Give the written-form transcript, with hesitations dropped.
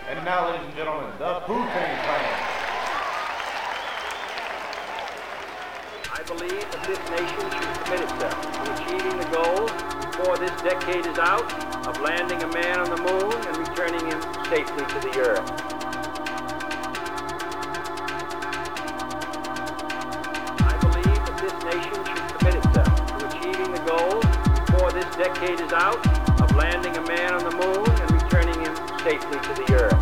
And now, ladies and gentlemen, the Wu-Tang Clan. I believe that this nation should commit itself to achieving the goal before this decade is out of landing a man on the moon and returning him safely to the earth. I believe that this nation should commit itself to achieving the goal before this decade is out of landing a man on the moon and returning him safely to the earth.